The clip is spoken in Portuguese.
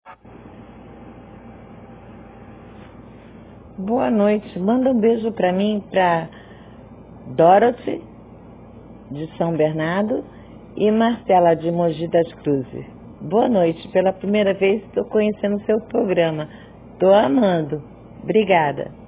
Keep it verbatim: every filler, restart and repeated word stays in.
Boa noite. Manda um beijo para mim, para Dorothy, de São Bernardo, e Marcela, de Mogi das Cruzes. Boa noite. Pela primeira vez estou conhecendo o seu programa. Estou amando. Obrigada.